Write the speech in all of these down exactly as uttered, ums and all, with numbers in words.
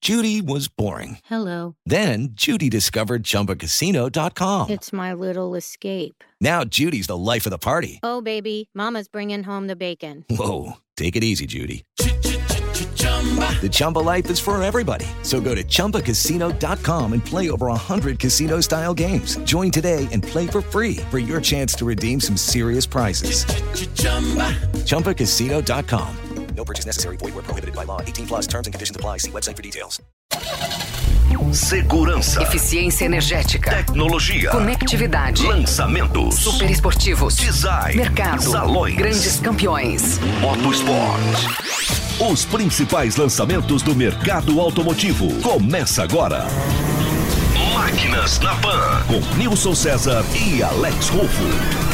Judy was boring. Hello. Then Judy discovered Chumba Casino dot com. It's my little escape. Now Judy's the life of the party. Oh, baby, mama's bringing home the bacon. Whoa, take it easy, Judy. The Chumba life is for everybody. So go to Chumba Casino dot com and play over one hundred casino-style games. Join today and play for free for your chance to redeem some serious prizes. Chumba Casino dot com. No purchase necessary. Void where prohibited by law. eighteen plus terms and conditions apply. See website for details. Segurança, eficiência energética, tecnologia, conectividade, lançamentos, super esportivos, design, mercado, salões, grandes campeões, Motosport. Os principais lançamentos do mercado automotivo. Começa agora. Máquinas na Pan, com Nilson César e Alex Rufo.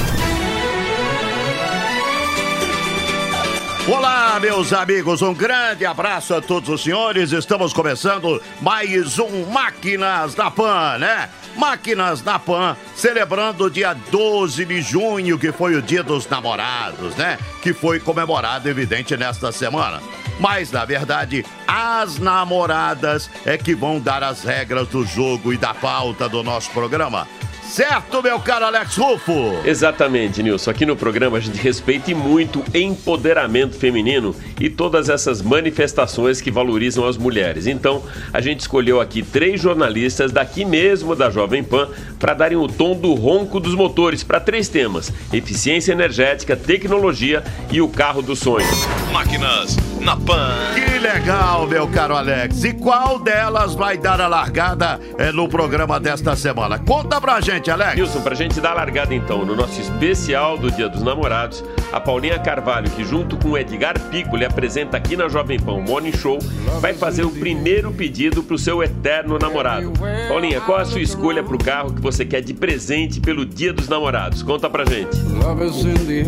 Olá, meus amigos, um grande abraço a todos os senhores. Estamos começando mais um Máquinas na Pan, né? Máquinas na Pan, celebrando o dia doze de junho, que foi o Dia dos Namorados, né? Que foi comemorado, evidente, nesta semana. Mas, na verdade, as namoradas é que vão dar as regras do jogo e da pauta do nosso programa. Certo, meu caro Alex Rufo? Exatamente, Nilson. Aqui no programa a gente respeita muito o empoderamento feminino e todas essas manifestações que valorizam as mulheres. Então, a gente escolheu aqui três jornalistas daqui mesmo da Jovem Pan para darem o tom do ronco dos motores para três temas: eficiência energética, tecnologia e o carro dos sonhos. Máquinas na Pan. Que legal, meu caro Alex. E qual delas vai dar a largada é, no programa desta semana? Conta pra gente, Alex. Nilson, pra gente dar a largada então, no nosso especial do Dia dos Namorados, a Paulinha Carvalho, que junto com o Edgar Piccoli apresenta aqui na Jovem Pan o Morning Show, vai fazer o primeiro pedido pro seu eterno namorado. Paulinha, qual a sua escolha pro carro que você quer de presente pelo Dia dos Namorados? Conta pra gente. Love is in the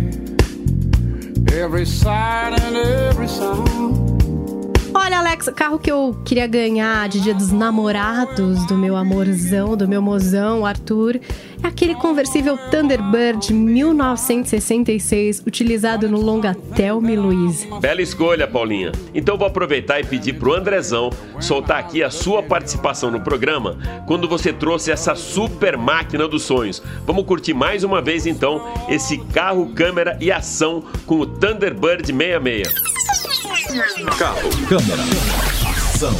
air, every sight and every sound. Olha, Alex, o carro que eu queria ganhar de Dia dos Namorados, do meu amorzão, do meu mozão, Arthur, é aquele conversível Thunderbird mil novecentos e sessenta e seis, utilizado no longa Thelma e Louise. Bela escolha, Paulinha. Então vou aproveitar e pedir pro Andrezão soltar aqui a sua participação no programa quando você trouxe essa super máquina dos sonhos. Vamos curtir mais uma vez, então, esse carro, câmera e ação com o Thunderbird sessenta e seis. Carro, câmera, ação.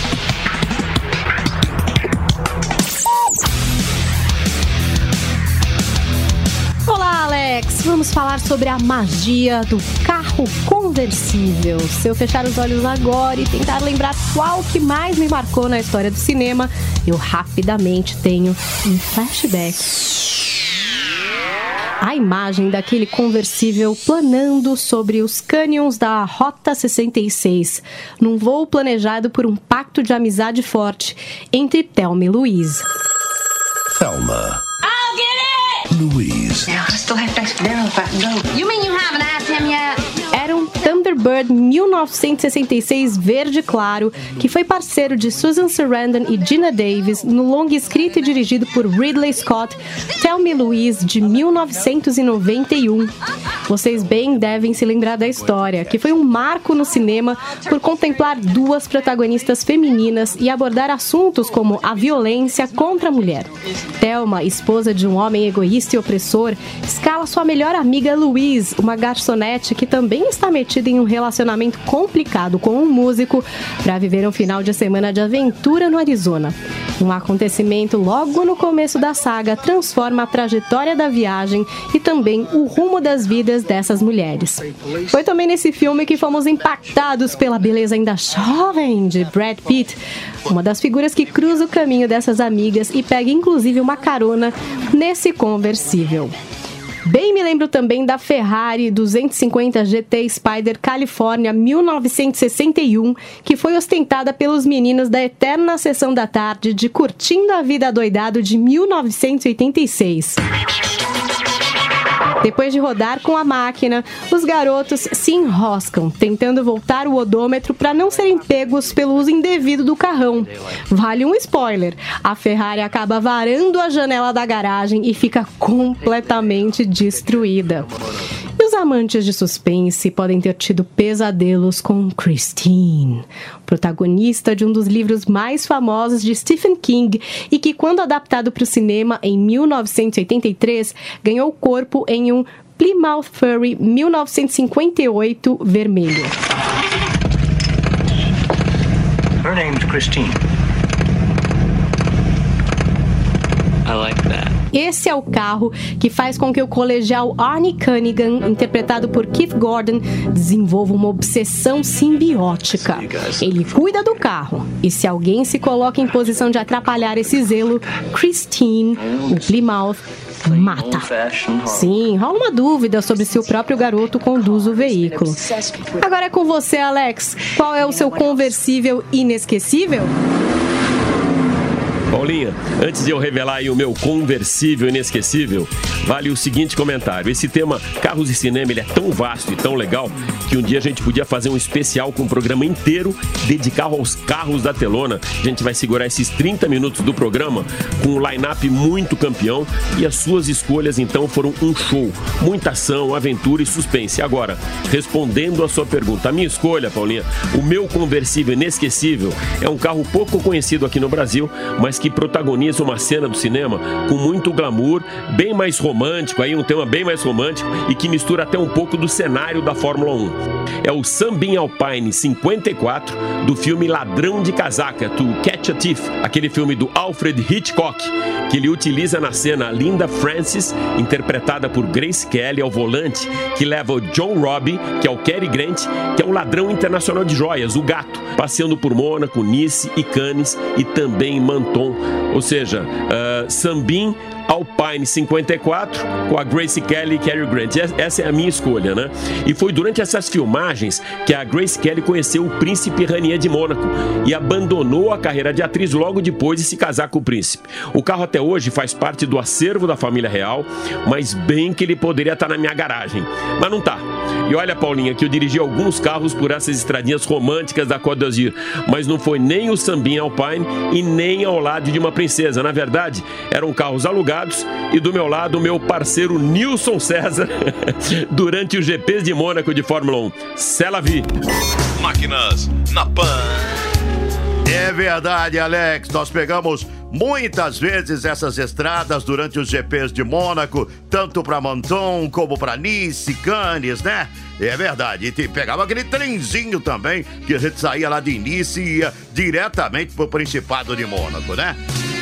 Olá, Alex! Vamos falar sobre a magia do carro conversível. Se eu fechar os olhos agora e tentar lembrar qual que mais me marcou na história do cinema, eu rapidamente tenho um flashback. A imagem daquele conversível planando sobre os cânions da Rota sessenta e seis, num voo planejado por um pacto de amizade forte entre Thelma e Louise. Thelma. I'll get it! Louise. I still have to know. You mean you haven't asked him yet? Era um Thunderbird mil novecentos e sessenta e seis verde claro, que foi parceiro de Susan Sarandon e Geena Davis no longa escrito e dirigido por Ridley Scott, Thelma e Louise, de mil novecentos e noventa e um. Vocês bem devem se lembrar da história, que foi um marco no cinema por contemplar duas protagonistas femininas e abordar assuntos como a violência contra a mulher. Thelma, esposa de um homem egoísta e opressor, escala sua melhor amiga Louise, uma garçonete que também está metida em um relacionamento complicado com um músico, para viver um final de semana de aventura no Arizona. Um acontecimento logo no começo da saga transforma a trajetória da viagem e também o rumo das vidas dessas mulheres. Foi também nesse filme que fomos impactados pela beleza ainda jovem de Brad Pitt, uma das figuras que cruza o caminho dessas amigas e pega inclusive uma carona nesse conversível. Bem me lembro também da Ferrari duzentos e cinquenta G T Spider California mil novecentos e sessenta e um, que foi ostentada pelos meninos da eterna sessão da tarde de Curtindo a Vida Adoidado de mil novecentos e oitenta e seis. Depois de rodar com a máquina, os garotos se enroscam, tentando voltar o odômetro para não serem pegos pelo uso indevido do carrão. Vale um spoiler: a Ferrari acaba varando a janela da garagem e fica completamente destruída. E os amantes de suspense podem ter tido pesadelos com Christine, protagonista de um dos livros mais famosos de Stephen King e que, quando adaptado para o cinema em mil novecentos e oitenta e três, ganhou corpo em um Plymouth Fury mil novecentos e cinquenta e oito vermelho. Her name's Christine. I like that. Esse é o carro que faz com que o colegial Arnie Cunningham, interpretado por Keith Gordon, desenvolva uma obsessão simbiótica. Ele cuida do carro, e se alguém se coloca em posição de atrapalhar esse zelo, Christine, o Plymouth, mata. Sim, rola uma dúvida sobre se o próprio garoto conduz o veículo. Agora é com você, Alex. Qual é o seu conversível inesquecível? Paulinha, antes de eu revelar aí o meu conversível inesquecível, vale o seguinte comentário. Esse tema carros e cinema, ele é tão vasto e tão legal que um dia a gente podia fazer um especial com um programa inteiro dedicado aos carros da telona. A gente vai segurar esses trinta minutos do programa com um line-up muito campeão e as suas escolhas então foram um show. Muita ação, aventura e suspense. Agora, respondendo a sua pergunta, a minha escolha, Paulinha, o meu conversível inesquecível é um carro pouco conhecido aqui no Brasil, mas que protagoniza uma cena do cinema com muito glamour, bem mais romântico, aí um tema bem mais romântico e que mistura até um pouco do cenário da Fórmula um. É o Sunbeam Alpine cinquenta e quatro do filme Ladrão de Casaca, To Catch a Thief, aquele filme do Alfred Hitchcock, que ele utiliza na cena a Linda Francis, interpretada por Grace Kelly ao volante, que leva o John Robbie, que é o Cary Grant, que é um ladrão internacional de joias, o gato, passeando por Mônaco, Nice e Cannes e também Menton. Ou seja, uh, Sunbeam Alpine cinquenta e quatro com a Grace Kelly e Cary Grant. Essa é a minha escolha, né? E foi durante essas filmagens que a Grace Kelly conheceu o príncipe Ranier de Mônaco e abandonou a carreira de atriz logo depois de se casar com o príncipe. O carro até hoje faz parte do acervo da família real, mas bem que ele poderia estar na minha garagem. Mas não tá. E olha, Paulinha, que eu dirigi alguns carros por essas estradinhas românticas da Côte d'Azur, mas não foi nem o Sunbeam Alpine e nem ao lado de uma princesa. Na verdade, eram carros alugados e do meu lado o meu parceiro Nilson César durante os G Ps de Mônaco de Fórmula um. C'est la vie. Máquinas na Pan. É verdade, Alex. Nós pegamos muitas vezes essas estradas durante os G Ps de Mônaco, tanto para Menton como para Nice, Cannes, né? É verdade. E pegava aquele trenzinho também, que a gente saía lá de Nice e ia diretamente pro Principado de Mônaco, né?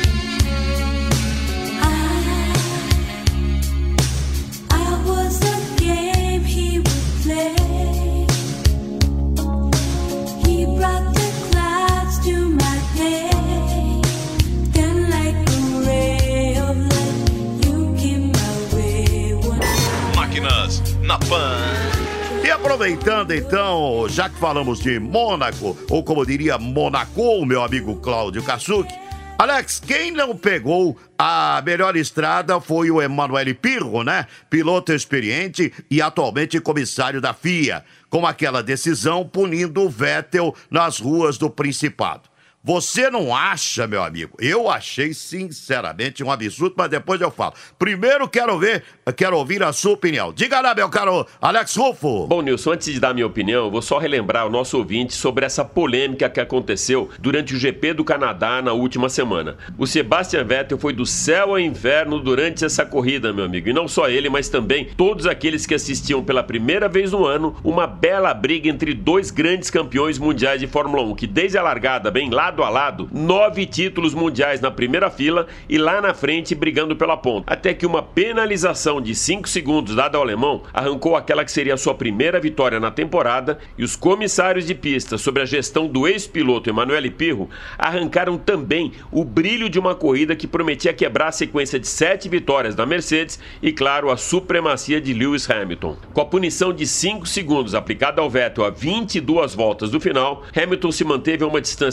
Na Pan. E aproveitando então, já que falamos de Mônaco, ou como diria Monaco, meu amigo Cláudio Kassuki, Alex, quem não pegou a melhor estrada foi o Emmanuel Pirro, né? Piloto experiente e atualmente comissário da F I A, com aquela decisão punindo o Vettel nas ruas do Principado. Você não acha, meu amigo? Eu achei sinceramente um absurdo, mas depois eu falo. Primeiro quero ver, quero ouvir a sua opinião. Diga lá, meu caro Alex Rufo. Bom, Nilson, antes de dar minha opinião, eu vou só relembrar o nosso ouvinte sobre essa polêmica que aconteceu durante o G P do Canadá na última semana. O Sebastian Vettel foi do céu ao inferno durante essa corrida, meu amigo. E não só ele, mas também todos aqueles que assistiam pela primeira vez no ano uma bela briga entre dois grandes campeões mundiais de Fórmula um, que desde a largada, bem lado a lado, nove títulos mundiais na primeira fila e lá na frente brigando pela ponta. Até que uma penalização de cinco segundos dada ao alemão arrancou aquela que seria a sua primeira vitória na temporada e os comissários de pista, sob a gestão do ex-piloto Emmanuel Pirro, arrancaram também o brilho de uma corrida que prometia quebrar a sequência de sete vitórias da Mercedes e, claro, a supremacia de Lewis Hamilton. Com a punição de cinco segundos aplicada ao Vettel a vinte e duas voltas do final, Hamilton se manteve a uma distância segura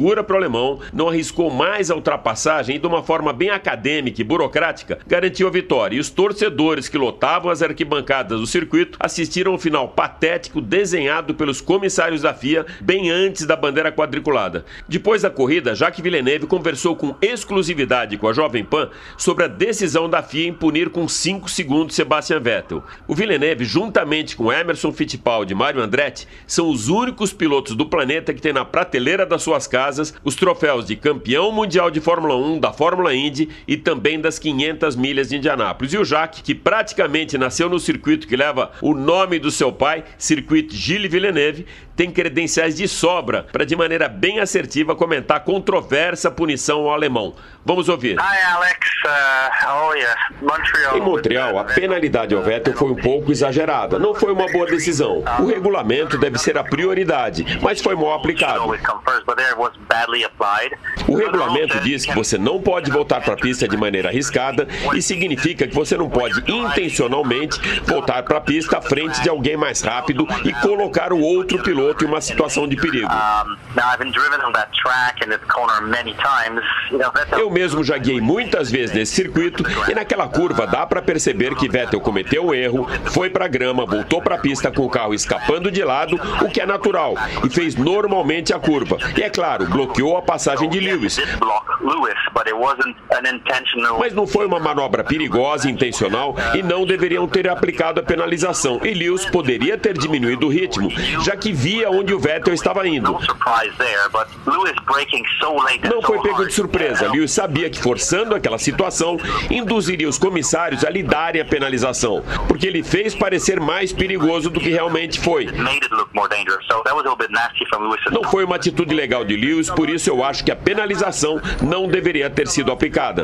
segura para o alemão, não arriscou mais a ultrapassagem e de uma forma bem acadêmica e burocrática, garantiu a vitória. E os torcedores que lotavam as arquibancadas do circuito assistiram ao final patético desenhado pelos comissários da F I A bem antes da bandeira quadriculada. Depois da corrida, Jacques Villeneuve conversou com exclusividade com a Jovem Pan sobre a decisão da F I A em punir com cinco segundos Sebastian Vettel. O Villeneuve, juntamente com Emerson Fittipaldi e Mario Andretti, são os únicos pilotos do planeta que têm na prateleira das suas casas os troféus de campeão mundial de Fórmula um, da Fórmula Indy e também das quinhentas milhas de Indianápolis. E o Jacques, que praticamente nasceu no circuito que leva o nome do seu pai, Circuito Gilles Villeneuve, tem credenciais de sobra para, de maneira bem assertiva, comentar a controversa punição ao alemão. Vamos ouvir. Hi, Alex. Uh, oh, yeah. Montreal. Em Montreal, a penalidade ao Vettel foi um pouco exagerada. Não foi uma boa decisão. O regulamento deve ser a prioridade, mas foi mal aplicado. O regulamento diz que você não pode voltar para a pista de maneira arriscada e significa que você não pode intencionalmente voltar para a pista à frente de alguém mais rápido e colocar o outro piloto em uma situação de perigo. Eu mesmo já guiei muitas vezes nesse circuito e naquela curva dá para perceber que Vettel cometeu um erro, foi para a grama, voltou para a pista com o carro escapando de lado, o que é natural, e fez normalmente a curva. E é claro, bloqueou a passagem de Lewis. Mas não foi uma manobra perigosa, intencional, e não deveriam ter aplicado a penalização. E Lewis poderia ter diminuído o ritmo, já que via onde o Vettel estava indo. Não foi pego de surpresa. Lewis sabia que forçando aquela situação induziria os comissários a lhe darem a penalização, porque ele fez parecer mais perigoso do que realmente foi. Não foi uma atitude legal de Lewis, por isso eu acho que a penalização não deveria ter sido aplicada.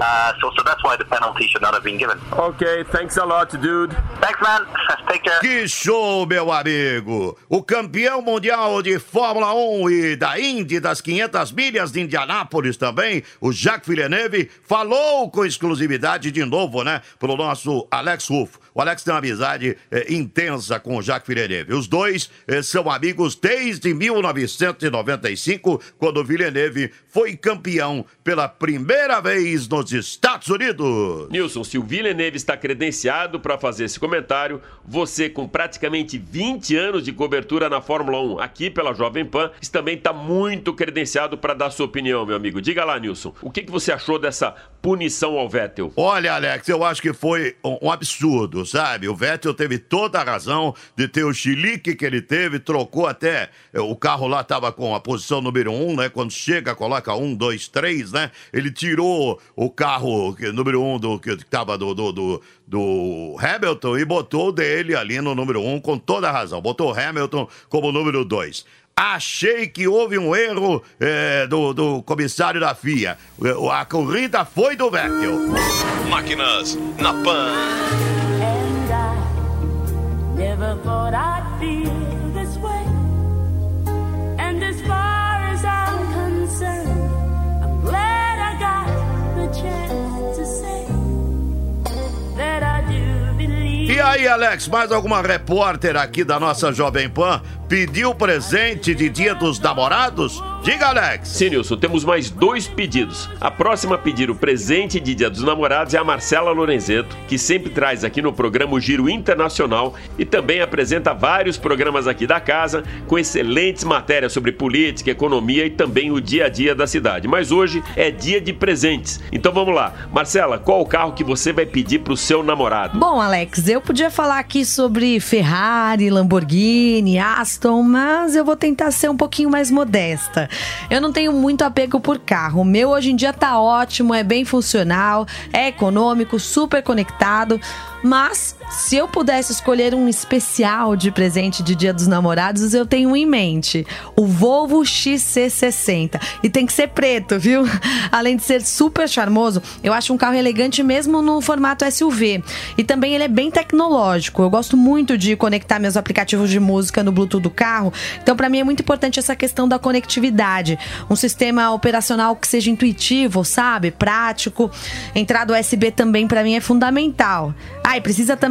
Ok, thanks a lot, dude. Thanks, man. Take care. Que show, meu amigo! O campeão mundial de Fórmula um e da Indy, das quinhentas milhas de Indianápolis também, o Jacques Villeneuve, falou com exclusividade de novo, né, pro nosso Alex Rufo. O Alex tem uma amizade é, intensa com o Jacques Villeneuve. Os dois é, são amigos desde mil novecentos e noventa e cinco, quando o Villeneuve foi campeão pela primeira vez nos Estados Unidos. Nilson, se o Villeneuve está credenciado para fazer esse comentário, você, com praticamente vinte anos de cobertura na Fórmula um aqui pela Jovem Pan, também está muito credenciado para dar sua opinião, meu amigo. Diga lá, Nilson, o que, que você achou dessa punição ao Vettel? Olha, Alex, eu acho que foi um, um absurdo, sabe? O Vettel teve toda a razão de ter o chilique que ele teve, trocou até, o carro lá estava com a posição número um, né? Quando chega, coloca um, dois, três, né? Ele tirou o carro número um do, que estava do, do, do, do Hamilton e botou dele ali no número um com toda a razão. Botou o Hamilton como número dois. Achei que houve um erro é, do, do comissário da F I A. A corrida foi do Vettel. Máquinas na Pan. And I never thought I'd feel this way. And as far as I'm concerned, I'm glad I got the chance to say that I do believe. E aí, Alex, mais alguma repórter aqui da nossa Jovem Pan pediu presente de Dia dos Namorados? Diga, Alex. Sim, Nilson, temos mais dois pedidos. A próxima a pedir o presente de Dia dos Namorados é a Marcela Lorenzeto, que sempre traz aqui no programa o Giro Internacional e também apresenta vários programas aqui da casa com excelentes matérias sobre política, economia e também o dia a dia da cidade. Mas hoje é dia de presentes. Então vamos lá. Marcela, qual o carro que você vai pedir pro seu namorado? Bom, Alex, eu podia falar aqui sobre Ferrari, Lamborghini, Aston, mas eu vou tentar ser um pouquinho mais modesta. Eu não tenho muito apego por carro. O meu hoje em dia tá ótimo, é bem funcional, é econômico, super conectado. Mas, se eu pudesse escolher um especial de presente de Dia dos Namorados, eu tenho um em mente. O Volvo X C sessenta. E tem que ser preto, viu? Além de ser super charmoso, eu acho um carro elegante mesmo no formato S U V. E também ele é bem tecnológico. Eu gosto muito de conectar meus aplicativos de música no Bluetooth do carro. Então, para mim, é muito importante essa questão da conectividade. Um sistema operacional que seja intuitivo, sabe? Prático. Entrada U S B também, para mim, é fundamental. Ah, e precisa também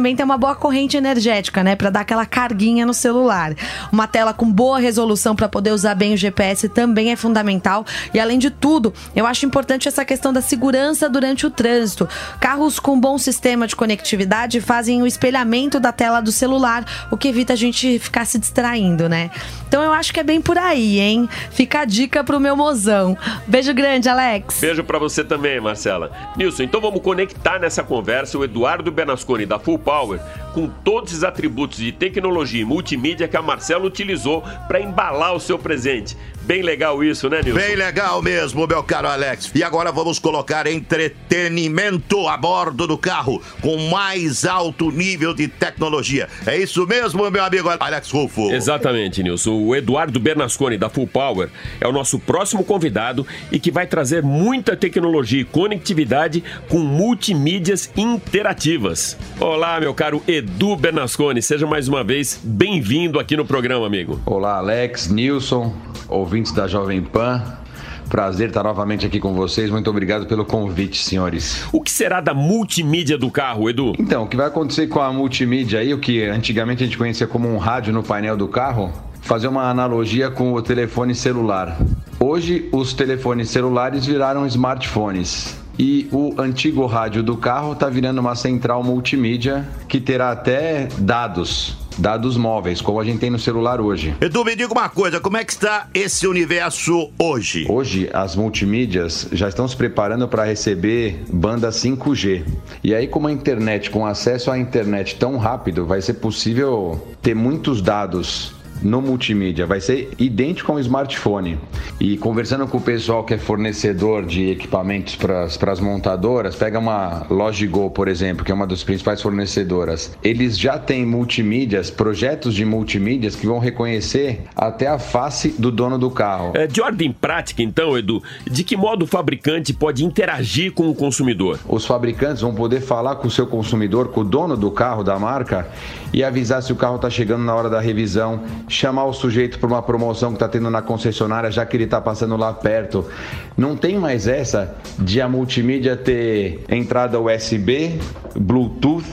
também tem uma boa corrente energética, né? Pra dar aquela carguinha no celular. Uma tela com boa resolução para poder usar bem o G P S também é fundamental. E além de tudo, eu acho importante essa questão da segurança durante o trânsito. Carros com bom sistema de conectividade fazem o espelhamento da tela do celular, o que evita a gente ficar se distraindo, né? Então eu acho que é bem por aí, hein? Fica a dica pro meu mozão. Beijo grande, Alex. Beijo pra você também, Marcela. Nilson, então vamos conectar nessa conversa o Eduardo Bernasconi da Full Power com todos os atributos de tecnologia e multimídia que a Marcela utilizou para embalar o seu presente. Bem legal isso, né, Nilson? Bem legal mesmo, meu caro Alex. E agora vamos colocar entretenimento a bordo do carro com mais alto nível de tecnologia. É isso mesmo, meu amigo Alex Rufo? Exatamente, Nilson. O Eduardo Bernasconi da Full Power é o nosso próximo convidado e que vai trazer muita tecnologia e conectividade com multimídias interativas. Olá, meu caro Edu Bernasconi. Seja mais uma vez bem-vindo aqui no programa, amigo. Olá, Alex, Nilson, ouvintes da Jovem Pan. Prazer estar novamente aqui com vocês. Muito obrigado pelo convite, senhores. O que será da multimídia do carro, Edu? Então, o que vai acontecer com a multimídia aí, o que antigamente a gente conhecia como um rádio no painel do carro, fazer uma analogia com o telefone celular. Hoje, os telefones celulares viraram smartphones. E o antigo rádio do carro está virando uma central multimídia que terá até dados. Dados móveis, como a gente tem no celular hoje. Edu, me diga uma coisa, como é que está esse universo hoje? Hoje, as multimídias já estão se preparando para receber banda cinco G. E aí, como a internet, com acesso à internet tão rápido, vai ser possível ter muitos dados no multimídia, vai ser idêntico ao smartphone. E conversando com o pessoal que é fornecedor de equipamentos para as montadoras, pega uma Logigo, por exemplo, que é uma das principais fornecedoras. Eles já têm multimídias, projetos de multimídias que vão reconhecer até a face do dono do carro. É, de ordem prática, então, Edu, de que modo o fabricante pode interagir com o consumidor? Os fabricantes vão poder falar com o seu consumidor, com o dono do carro, da marca, e avisar se o carro está chegando na hora da revisão, chamar o sujeito para uma promoção que está tendo na concessionária, já que ele está passando lá perto. Não tem mais essa de a multimídia ter entrada U S B, Bluetooth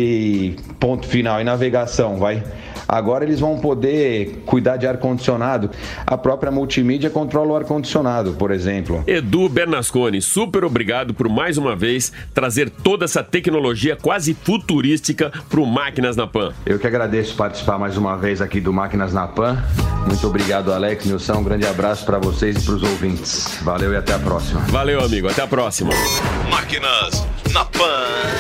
e ponto final, e navegação, vai. Agora eles vão poder cuidar de ar-condicionado. A própria multimídia controla o ar-condicionado, por exemplo. Edu Bernasconi, super obrigado por mais uma vez trazer toda essa tecnologia quase futurística para o Máquinas na Pan. Eu que agradeço participar mais uma vez aqui do Máquinas na Pan. Muito obrigado, Alex, Nilson. Um grande abraço para vocês e para os ouvintes. Valeu e até a próxima. Valeu, amigo. Até a próxima. Máquinas na Pan.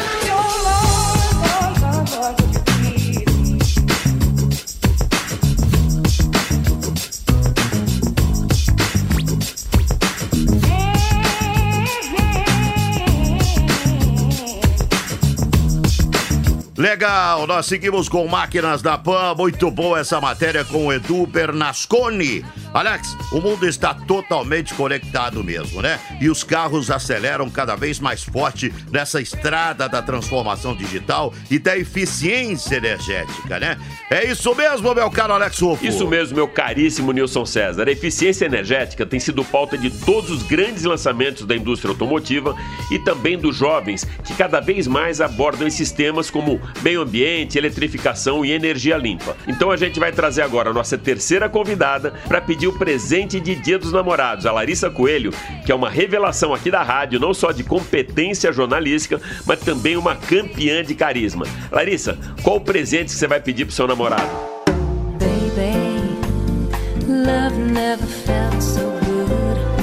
Legal, nós seguimos com Máquinas da Pan, muito boa essa matéria com o Edu Bernasconi. Alex, o mundo está totalmente conectado mesmo, né? E os carros aceleram cada vez mais forte nessa estrada da transformação digital e da eficiência energética, né? É isso mesmo, meu caro Alex Rufo? Isso mesmo, meu caríssimo Nilson César. A eficiência energética tem sido pauta de todos os grandes lançamentos da indústria automotiva e também dos jovens, que cada vez mais abordam esses temas como meio ambiente, eletrificação e energia limpa. Então a gente vai trazer agora a nossa terceira convidada para pedir o presente de Dia dos Namorados, a Larissa Coelho, que é uma revelação aqui da rádio, não só de competência jornalística, mas também uma campeã de carisma. Larissa, qual o presente que você vai pedir pro seu namorado? Baby, love never felt so good.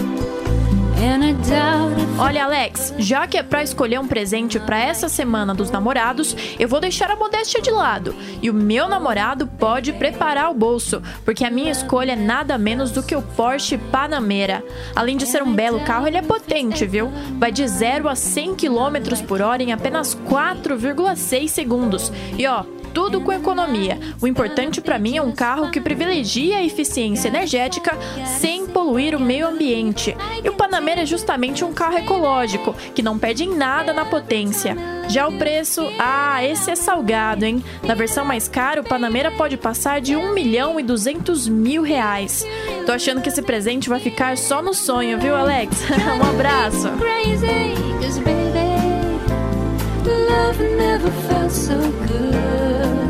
Olha, Alex, já que é pra escolher um presente pra essa semana dos namorados, eu vou deixar a modéstia de lado. E o meu namorado pode preparar o bolso, porque a minha escolha é nada menos do que o Porsche Panamera. Além de ser um belo carro, ele é potente, viu? Vai de zero a cem quilômetros por hora em apenas quatro vírgula seis segundos. E ó, tudo com economia. O importante para mim é um carro que privilegia a eficiência energética sem poluir o meio ambiente. E o Panamera é justamente um carro ecológico, que não perde em nada na potência. Já o preço, ah, esse é salgado, hein? Na versão mais cara, o Panamera pode passar de um milhão e duzentos mil reais. Tô achando que esse presente vai ficar só no sonho, viu, Alex? Um abraço! Love never felt so good.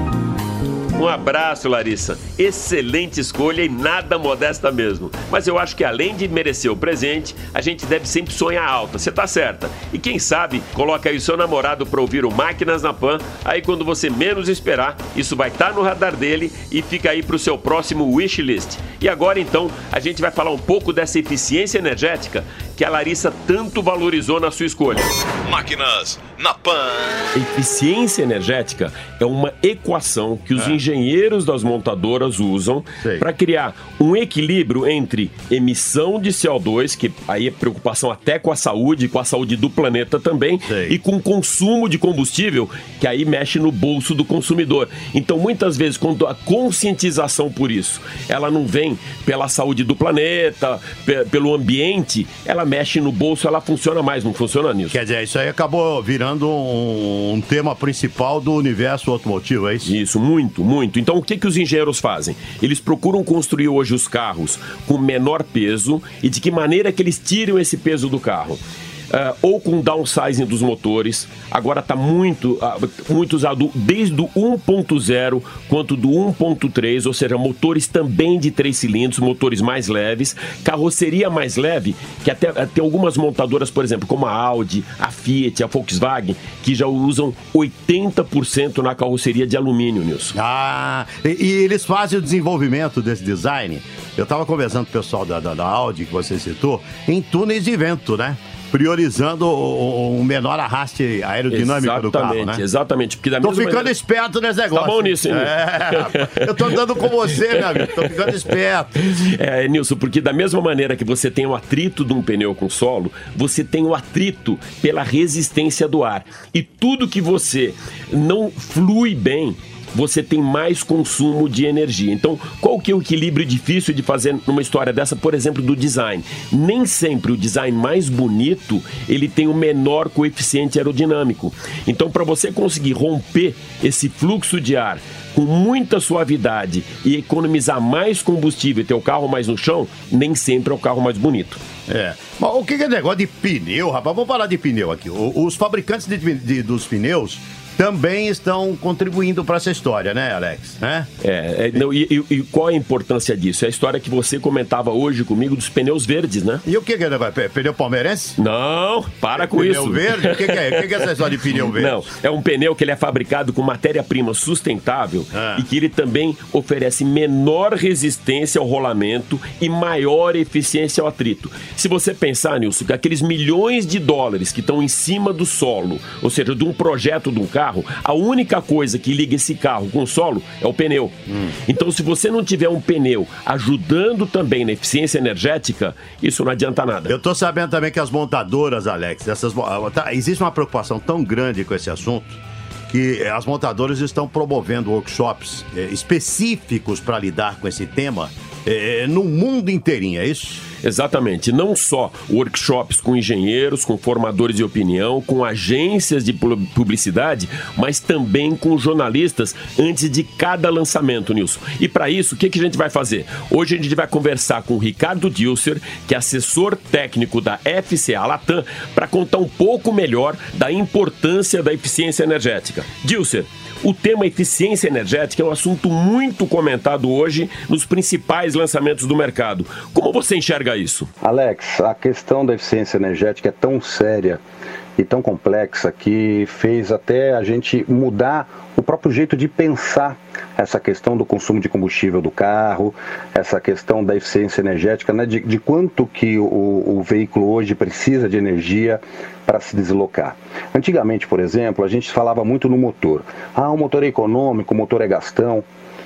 Um abraço, Larissa. Excelente escolha e nada modesta mesmo. Mas eu acho que além de merecer o presente, a gente deve sempre sonhar alto. Você tá certa. E quem sabe, coloca aí o seu namorado pra ouvir o Máquinas na Pan. Aí quando você menos esperar, isso vai estar no radar dele e fica aí pro seu próximo wishlist. E agora então, a gente vai falar um pouco dessa eficiência energética que a Larissa tanto valorizou na sua escolha. Máquinas na Pan. Eficiência energética é uma equação que os é. engenheiros das montadoras usam para criar um equilíbrio entre emissão de C O dois, que aí é preocupação até com a saúde, com a saúde do planeta também, Sei. e com consumo de combustível, que aí mexe no bolso do consumidor. Então, muitas vezes, quando a conscientização por isso, ela não vem pela saúde do planeta, pe- pelo ambiente, ela mexe no bolso, ela funciona mais, não funciona nisso. Quer dizer, isso aí acabou virando um, um tema principal do universo automotivo, é isso? Isso, muito, muito. Então, o que, que os engenheiros fazem? Eles procuram construir hoje os carros com menor peso e de que maneira que eles tiram esse peso do carro. Uh, ou com downsizing dos motores. Agora está muito, uh, muito usado desde o um ponto zero quanto do um ponto três, ou seja, motores também de três cilindros, motores mais leves, carroceria mais leve, que até uh, tem algumas montadoras, por exemplo, como a Audi, a Fiat, a Volkswagen, que já usam oitenta por cento na carroceria de alumínio, Nilson. Ah, e, e eles fazem o desenvolvimento desse design. Eu estava conversando com o pessoal da, da, da Audi, que você citou, em túneis de vento, né? Priorizando o, o menor arraste aerodinâmico exatamente, do carro, né? Exatamente, porque da Tô mesma ficando maneira... esperto nesse negócio. Tá bom nisso, hein? É, eu tô andando com você, meu amigo. Tô ficando esperto. É, Nilson, porque da mesma maneira que você tem o atrito de um pneu com solo, você tem o atrito pela resistência do ar. E tudo que você não flui bem, você tem mais consumo de energia. Então, qual que é o equilíbrio difícil de fazer numa história dessa, por exemplo, do design? Nem sempre o design mais bonito, ele tem o menor coeficiente aerodinâmico. Então, para você conseguir romper esse fluxo de ar com muita suavidade e economizar mais combustível e ter o carro mais no chão, nem sempre é o carro mais bonito. É. Mas o que é negócio de pneu, rapaz? Vamos falar de pneu aqui. Os fabricantes de, de, dos pneus também estão contribuindo para essa história, né, Alex? É, é, é não, e, e, e qual a importância disso? É a história que você comentava hoje comigo dos pneus verdes, né? E o que que é? Pneu palmeirense? Não, para com pneu isso. Pneu verde? O que que é? O que que é essa história de pneu verde? Não, é um pneu que ele é fabricado com matéria-prima sustentável ah. e que ele também oferece menor resistência ao rolamento e maior eficiência ao atrito. Se você pensar, Nilson, que aqueles milhões de dólares que estão em cima do solo, ou seja, de um projeto de um carro, a única coisa que liga esse carro com o solo é o pneu. Hum. Então, se você não tiver um pneu ajudando também na eficiência energética, isso não adianta nada. Eu tô sabendo também que as montadoras, Alex, essas, tá, existe uma preocupação tão grande com esse assunto que as montadoras estão promovendo workshops eh, específicos para lidar com esse tema eh, no mundo inteirinho, é isso? Exatamente, não só workshops com engenheiros, com formadores de opinião, com agências de publicidade, mas também com jornalistas antes de cada lançamento, Nilson. E para isso, o que, que a gente vai fazer? Hoje a gente vai conversar com o Ricardo Dilser, que é assessor técnico da F C A Latam, para contar um pouco melhor da importância da eficiência energética. Dilser, o tema eficiência energética é um assunto muito comentado hoje nos principais lançamentos do mercado. Como você enxerga isso? Alex, a questão da eficiência energética é tão séria e tão complexa que fez até a gente mudar o próprio jeito de pensar essa questão do consumo de combustível do carro, essa questão da eficiência energética, né, de, de quanto que o, o veículo hoje precisa de energia para se deslocar. Antigamente, por exemplo, a gente falava muito no motor. Ah, o motor é econômico, o motor é gastão.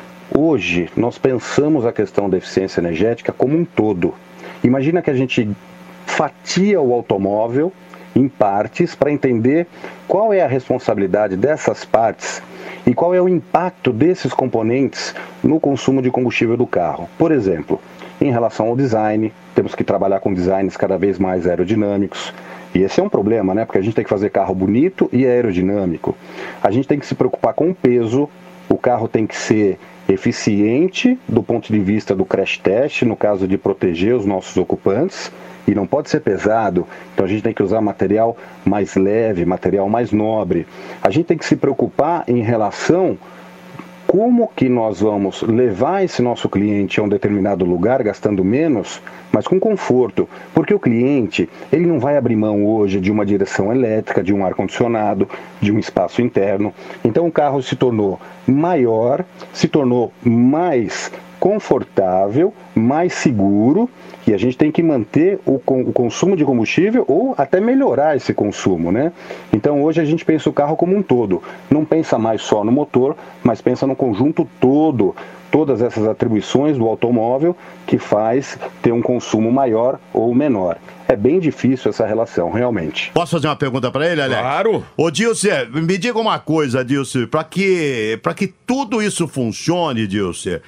Hoje, nós pensamos a questão da eficiência energética como um todo. Imagina que a gente fatia o automóvel em partes para entender qual é a responsabilidade dessas partes e qual é o impacto desses componentes no consumo de combustível do carro. Por exemplo, em relação ao design, temos que trabalhar com designs cada vez mais aerodinâmicos. E esse é um problema, né? Porque a gente tem que fazer carro bonito e aerodinâmico. A gente tem que se preocupar com o peso, o carro tem que ser eficiente do ponto de vista do crash test, no caso de proteger os nossos ocupantes, e não pode ser pesado, então a gente tem que usar material mais leve, material mais nobre. A gente tem que se preocupar em relação como que nós vamos levar esse nosso cliente a um determinado lugar gastando menos, mas com conforto, porque o cliente, ele não vai abrir mão hoje de uma direção elétrica, de um ar-condicionado, de um espaço interno. Então o carro se tornou maior, se tornou mais confortável, mais seguro, e a gente tem que manter o, o consumo de combustível ou até melhorar esse consumo, né? Então hoje a gente pensa o carro como um todo, não pensa mais só no motor, mas pensa no conjunto todo, todas essas atribuições do automóvel que faz ter um consumo maior ou menor. É bem difícil essa relação, realmente. Posso fazer uma pergunta para ele, Alex? Claro. Ô, Dilce, me diga uma coisa, Dilce, para que, para que tudo isso funcione, Dilce,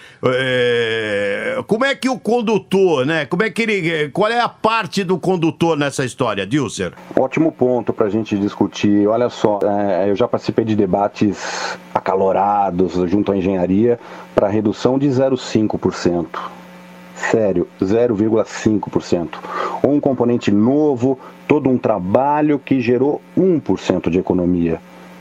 é, como é que o condutor, né, como é que ele, qual é a parte do condutor nessa história, Dilce? Ótimo ponto para a gente discutir. Olha só, é, eu já participei de debates acalorados junto à engenharia para redução de zero vírgula cinco por cento. Sério, zero vírgula cinco por cento. Um componente novo, todo um trabalho que gerou um por cento de economia.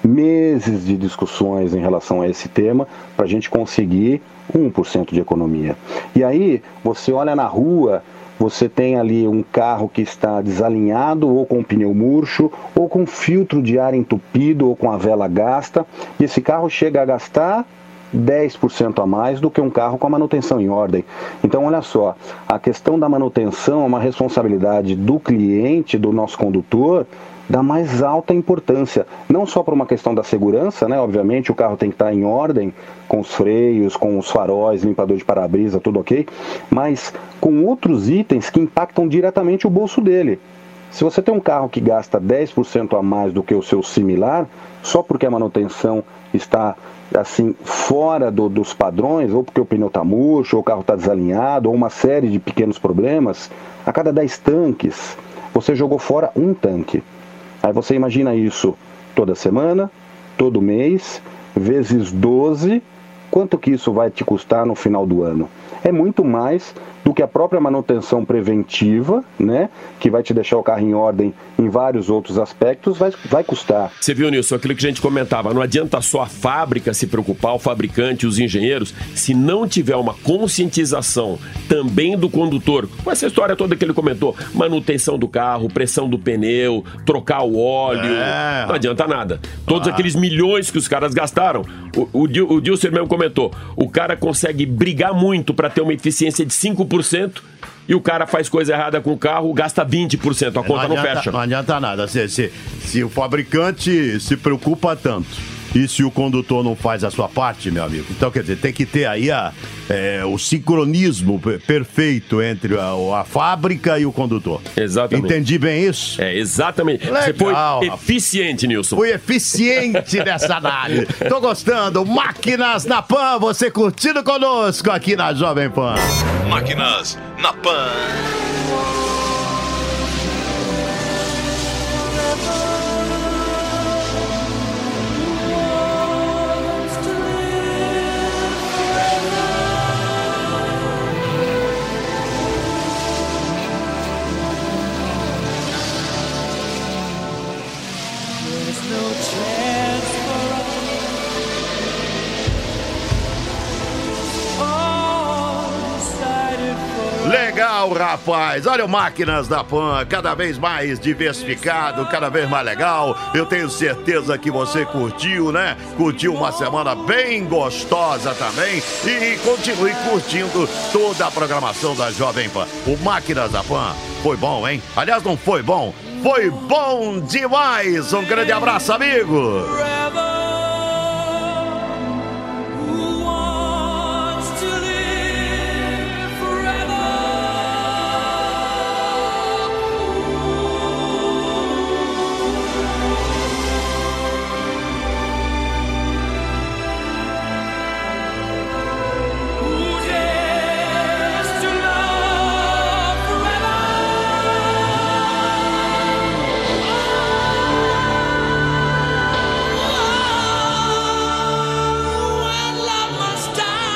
Meses de discussões em relação a esse tema para a gente conseguir um por cento de economia. E aí, você olha na rua, você tem ali um carro que está desalinhado, ou com pneu murcho, ou com filtro de ar entupido, ou com a vela gasta, e esse carro chega a gastar dez por cento a mais do que um carro com a manutenção em ordem. Então, olha só, a questão da manutenção é uma responsabilidade do cliente, do nosso condutor, da mais alta importância. Não só por uma questão da segurança, né? Obviamente o carro tem que estar em ordem, com os freios, com os faróis, limpador de para-brisa, tudo ok, mas com outros itens que impactam diretamente o bolso dele. Se você tem um carro que gasta dez por cento a mais do que o seu similar, só porque a manutenção está assim fora do, dos padrões, ou porque o pneu está murcho, ou o carro está desalinhado, ou uma série de pequenos problemas, a cada dez tanques, você jogou fora um tanque. Aí você imagina isso toda semana, todo mês, vezes doze, quanto que isso vai te custar no final do ano? É muito mais do que a própria manutenção preventiva, né, que vai te deixar o carro em ordem em vários outros aspectos, vai, vai custar. Você viu, Nilson, aquilo que a gente comentava, não adianta só a fábrica se preocupar, o fabricante, os engenheiros, se não tiver uma conscientização também do condutor, com essa história toda que ele comentou, manutenção do carro, pressão do pneu, trocar o óleo, é. não adianta nada. Todos ah. aqueles milhões que os caras gastaram, o, o, o Dilson mesmo comentou, o cara consegue brigar muito para ter uma eficiência de cinco por cento e o cara faz coisa errada com o carro, gasta vinte por cento, a conta não, adianta, não fecha. Não adianta nada, se, se, se o fabricante se preocupa tanto e se o condutor não faz a sua parte, meu amigo, então quer dizer, tem que ter aí a, é, o sincronismo perfeito entre a, a fábrica e o condutor. Exatamente. Entendi bem isso? É, exatamente. Legal. Você foi eficiente, Nilson. Fui eficiente nessa análise. Tô gostando. Máquinas na Pan, você curtindo conosco aqui na Jovem Pan. Máquinas na Pan. Legal, rapaz. Olha o Máquinas da Pan, cada vez mais diversificado, cada vez mais legal. Eu tenho certeza que você curtiu, né? Curtiu uma semana bem gostosa também e continue curtindo toda a programação da Jovem Pan. O Máquinas da Pan foi bom, hein? Aliás, não foi bom, foi bom demais. Um grande abraço, amigo.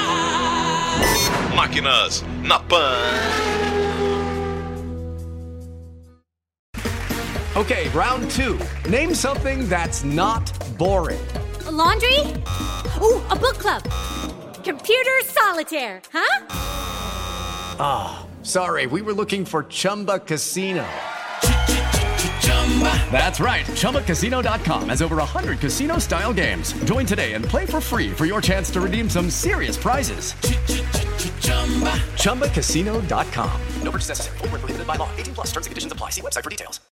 Máquinas na Pan. Okay, round two. Name something that's not boring. A laundry? Ooh, a book club. Computer solitaire, huh? Ah, oh, sorry, we were looking for Chumba Casino. That's right, Chumba Casino dot com has over one hundred casino-style games. Join today and play for free for your chance to redeem some serious prizes. Chumba Casino dot com. No purchase necessary. Void where prohibited by law. eighteen plus terms and conditions apply. See website for details.